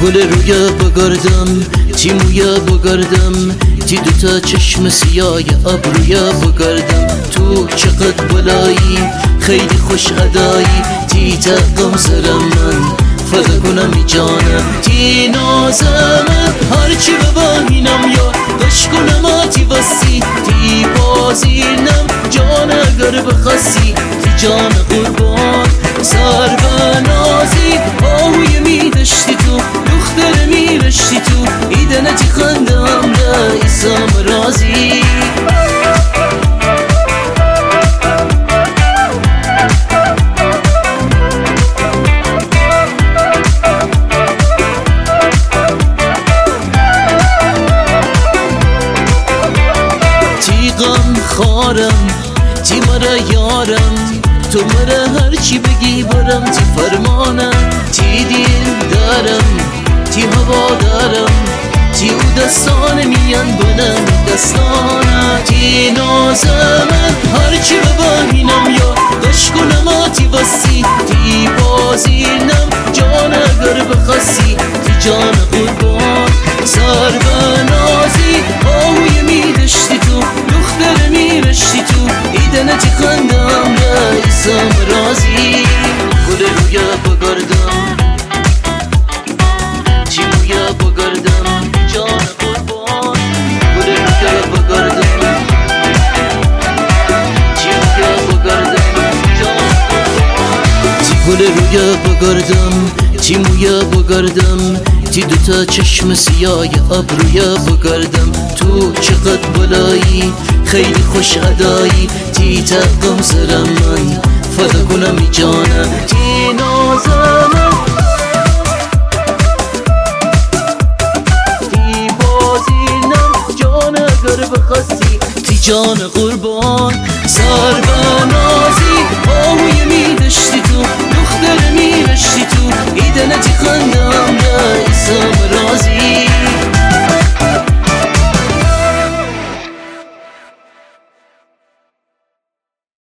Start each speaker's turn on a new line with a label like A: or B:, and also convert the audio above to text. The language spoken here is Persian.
A: گل رویا بگردم تی مویا بگردم تی دوتا چشم سیاه ابرویا بگردم تو چقدر بلایی خیلی خوش ادایی تی تقم سرم من فدا کنم ای جانم تی نازمم هرچی ببینم یا دش کنم آتی وسی تی بازینم جان اگر بخسی تی جان قربان سر بنازی آهوی میدشتی تو دختر میرشتی تو ایدنه تی خندم رئیسم رازی غم خارم تی مرا یارم تو مرا هرچی بگی برم تی فرمانم تی دل دارم تی هوا دارم تی او دستان میان بنم دستانم تی نازمم هرچی ببینم یا دش کنم آتی وسی تی بازینم جان اگر بخسی تی جان قربان سر بنازی آهوی میدشتی تو دختر میرشتی تو ایدنه تی خندم رئیسم رازی گل رویا بگردم تی مویا بگردم جان قربان گل رویا بگردم تی مویا بگردم جان قربان تی گل رویا بگردم تی مویا بگردم تی دوتا چشم سیاه ابرویا بگردم تو چقدر بلایی خیلی خوش ادایی تی تقم سرم من فدا کنم ای جانم تی نازمم تی بازینم جان اگر بخستی تی جان قربان سر بنازی آهوی میدشتی تو دختر میرشتی